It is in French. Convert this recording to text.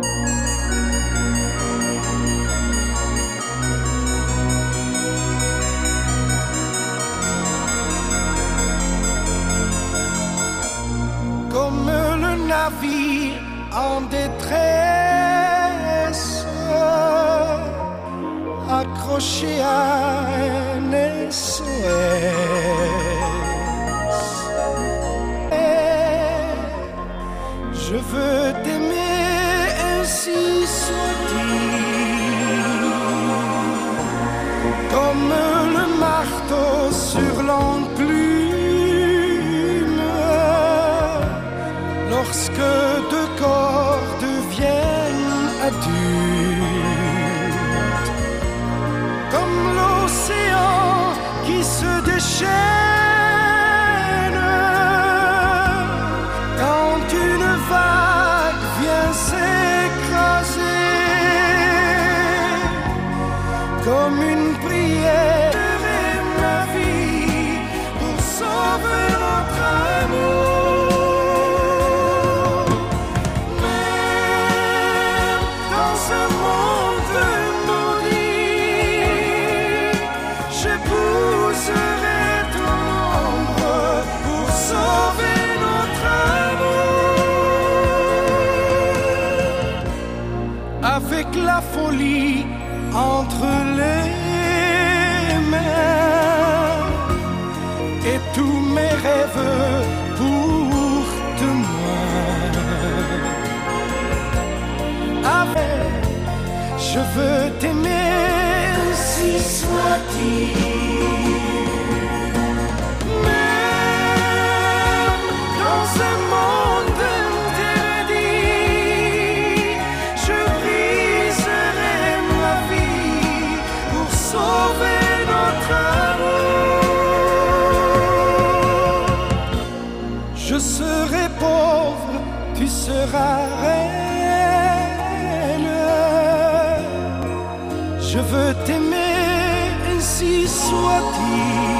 Comme le navire en détresse, accroché à un SOS. Je veux t'aimer ainsi soit-il, comme le marteau sur l'enclume, lorsque deux corps deviennent adultes, comme l'océan qui se déchaîne quand une vague vient s'écraser, comme une prière et ma vie pour sauver notre amour. Même dans ce monde maudit, j'épouserai ton ombre pour sauver notre amour. Avec la folie entre les mains et tous mes rêves pour demain. Avec, je veux t'aimer ainsi soit-il. Même dans un monde interdit, je briserai ma vie pour sauver notre amour. Je serai pauvre, tu seras reine. Je veux t'aimer ainsi soit-il.